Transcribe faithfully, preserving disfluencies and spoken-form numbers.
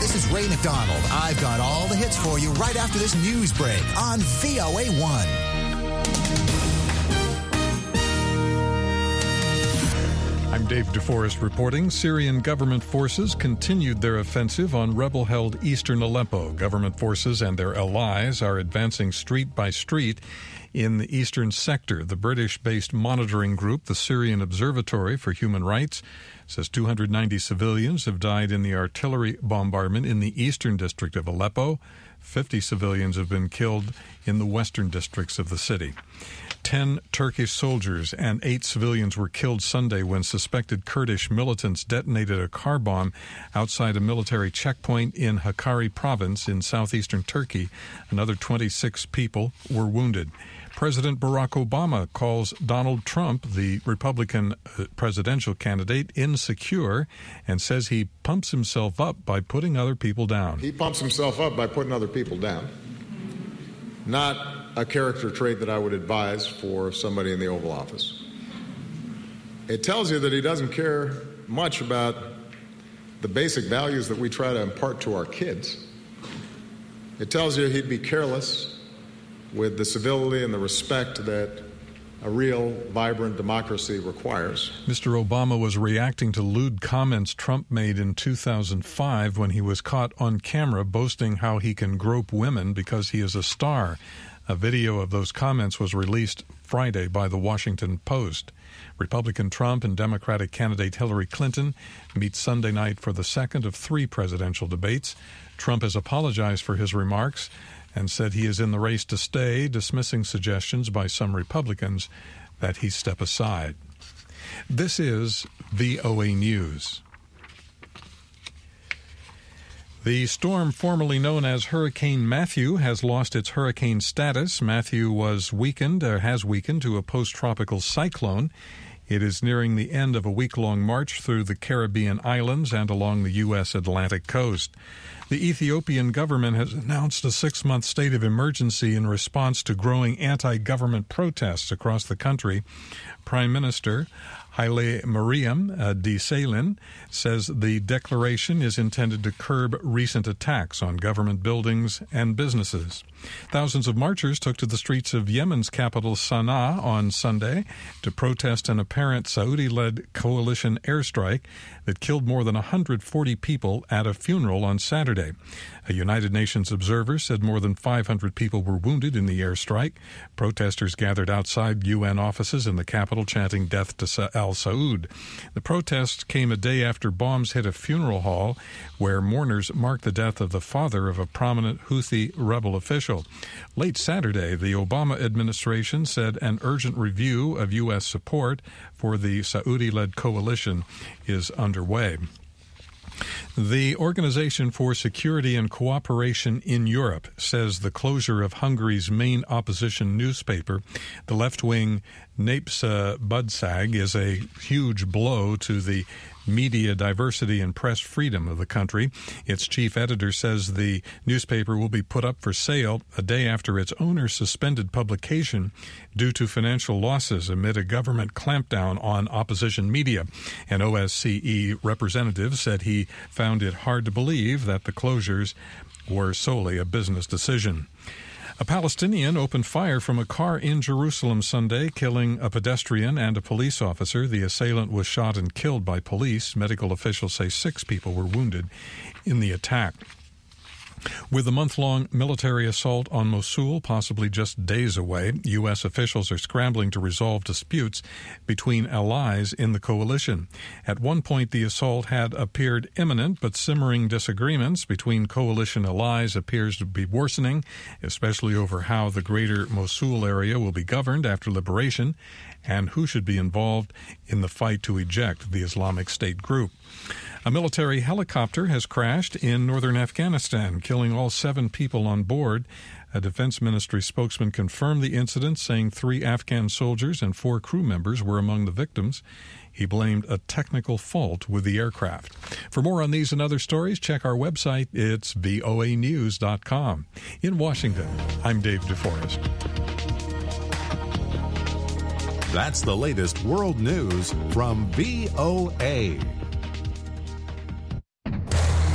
this is Ray McDonald. I've got all the hits for you right after this news break on V O A one. I'm Dave DeForest reporting. Syrian government forces continued their offensive on rebel-held eastern Aleppo. Government forces and their allies are advancing street by street in the eastern sector. The British-based monitoring group, the Syrian Observatory for Human Rights, says two hundred ninety civilians have died in the artillery bombardment in the eastern district of Aleppo. fifty civilians have been killed in the western districts of the city. Ten Turkish soldiers and eight civilians were killed Sunday when suspected Kurdish militants detonated a car bomb outside a military checkpoint in Hakkari province in southeastern Turkey. Another twenty-six people were wounded. President Barack Obama calls Donald Trump, the Republican presidential candidate, insecure and says he pumps himself up by putting other people down. He pumps himself up by putting other people down. Not a character trait that I would advise for somebody in the Oval Office. It tells you that he doesn't care much about the basic values that we try to impart to our kids. It tells you he'd be careless with the civility and the respect that a real, vibrant democracy requires. Mister Obama was reacting to lewd comments Trump made in two thousand five when he was caught on camera boasting how he can grope women because he is a star. A video of those comments was released Friday by the Washington Post. Republican Trump and Democratic candidate Hillary Clinton meet Sunday night for the second of three presidential debates. Trump has apologized for his remarks and said he is in the race to stay, dismissing suggestions by some Republicans that he step aside. This is V O A News. The storm formerly known as Hurricane Matthew has lost its hurricane status. Matthew was weakened, or has weakened, to a post-tropical cyclone. It is nearing the end of a week-long march through the Caribbean islands and along the U S Atlantic coast. The Ethiopian government has announced a six-month state of emergency in response to growing anti-government protests across the country. Prime Minister Haile Mariam uh, Desalegn says the declaration is intended to curb recent attacks on government buildings and businesses. Thousands of marchers took to the streets of Yemen's capital Sana'a on Sunday to protest an apparent Saudi-led coalition airstrike that killed more than one hundred forty people at a funeral on Saturday. A United Nations observer said more than five hundred people were wounded in the airstrike. Protesters gathered outside U N offices in the capital chanting death to Al Saud. The protests came a day after bombs hit a funeral hall where mourners marked the death of the father of a prominent Houthi rebel official. Late Saturday, the Obama administration said an urgent review of U S support for the Saudi-led coalition is underway. The Organization for Security and Cooperation in Europe says the closure of Hungary's main opposition newspaper, the left-wing Népszava Budság, is a huge blow to the media diversity and press freedom of the country. Its chief editor says the newspaper will be put up for sale a day after its owner suspended publication due to financial losses amid a government clampdown on opposition media. An O S C E representative said he found it hard to believe that the closures were solely a business decision. A Palestinian opened fire from a car in Jerusalem Sunday, killing a pedestrian and a police officer. The assailant was shot and killed by police. Medical officials say six people were wounded in the attack. With a month-long military assault on Mosul possibly just days away, U S officials are scrambling to resolve disputes between allies in the coalition. At one point, the assault had appeared imminent, but simmering disagreements between coalition allies appears to be worsening, especially over how the greater Mosul area will be governed after liberation and who should be involved in the fight to eject the Islamic State group. A military helicopter has crashed in northern Afghanistan, killing all seven people on board. A defense ministry spokesman confirmed the incident, saying three Afghan soldiers and four crew members were among the victims. He blamed a technical fault with the aircraft. For more on these and other stories, check our website. It's V O A news dot com. In Washington, I'm Dave DeForest. That's the latest world news from V O A.